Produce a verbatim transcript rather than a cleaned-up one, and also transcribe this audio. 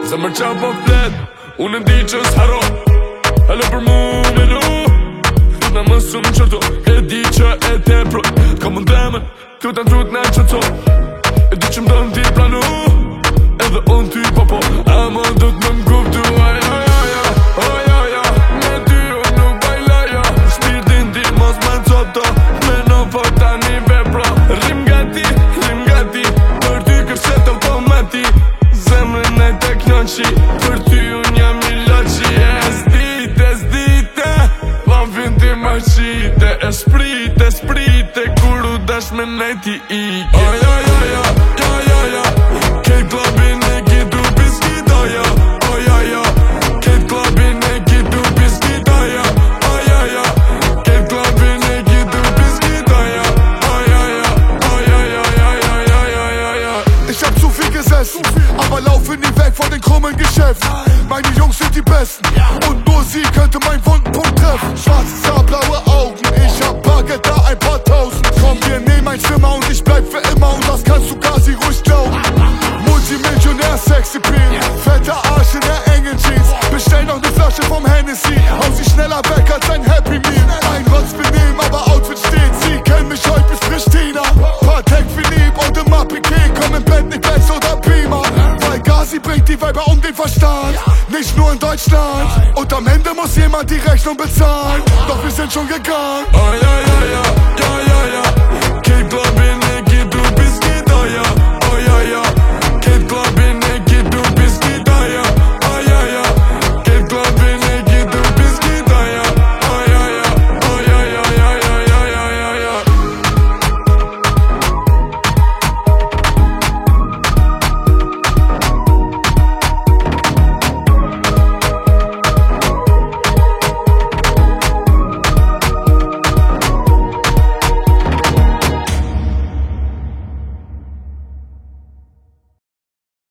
Zemër qa po flet, unë e di që s'haro. Halo për mu me lu, du t'na më shumë qërto. E di që e te pro, ka mund temen, kjo t'an trut në qëto. E di që m'dën t'i planu, edhe unë ty po po. Ama do t'më m'kuptu, aj aj aj aj, aj aj aj. Me ty unë nuk bajlaja, shpirtin ti mos me n'coto. Me në fort tani vepra, rrim gati, rrim gati. Për ty kërset automati, zemrën e tek njënqi. Për ty unë jam i loqi, e s'dite, s'dite. Vam fin ti ma qite, e sprite, sprite. Kur u dash me nejti ike. Aj aj aj aj, aj aj aj. Kejt klabin e kitu piskit, aj aj aj aj aj. Kejt klabin e kitu piskit, aj aj aj aj aj. Kejt klabin e kitu piskit, aj aj aj aj aj. Aj aj aj aj aj aj aj aj. Ich hab zu viel gesessen, aber laufe nie weg von den krummen Geschäften. Meine Jungs sind die Besten und nur sie könnte meinen wunden Punkt treffen. Schwarzes Haar, blaue Augen, ich hab Bargeld da, ein paar tausend. Komm, wir nehmen ein Zimmer und ich bleib für immer und das kannst du gar sie ruhig glauben. Multimillionär, sexy Pin, fetter Arsch in der engen Jeans. Bestell noch ne Flasche vom Hennessy, hau sie schneller weg als ein Happy Meal. Ein Rotz benehmen, aber Outfit steht, sie kennen mich heute bis Pristina. Patek Philippe und immer Piquet, komm im Bett nicht Benz oder Beamer. Weil Gazi bringt die Weiber um den Verstand, nicht nur in Deutschland. Und am Ende muss jemand die Rechnung bezahlen, doch wir sind schon gegangen. Ay ay ay ay, ay ay ay. Kejt klabin e kitu piskit, ay ay.